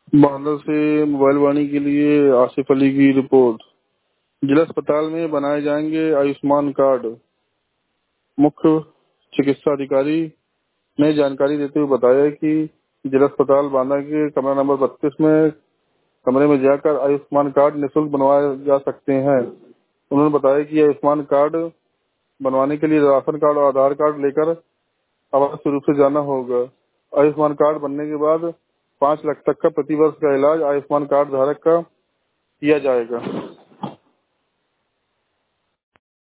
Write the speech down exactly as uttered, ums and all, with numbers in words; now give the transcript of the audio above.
बांदा से मोबाइल वाणी के लिए आसिफ अली की रिपोर्ट। जिला अस्पताल में बनाए जाएंगे आयुष्मान कार्ड। मुख्य चिकित्सा अधिकारी ने जानकारी देते हुए बताया कि जिला अस्पताल बांदा के कमरा नंबर बत्तीस में कमरे में जाकर आयुष्मान कार्ड निःशुल्क बनवाए जा सकते हैं। उन्होंने बताया कि आयुष्मान कार्ड बनवाने के लिए राशन कार्ड और आधार कार्ड लेकर अवश्य रूप से जाना होगा। आयुष्मान कार्ड बनने के बाद पाँच लाख तक का प्रति वर्ष का इलाज आयुष्मान कार्ड धारक का किया जाएगा।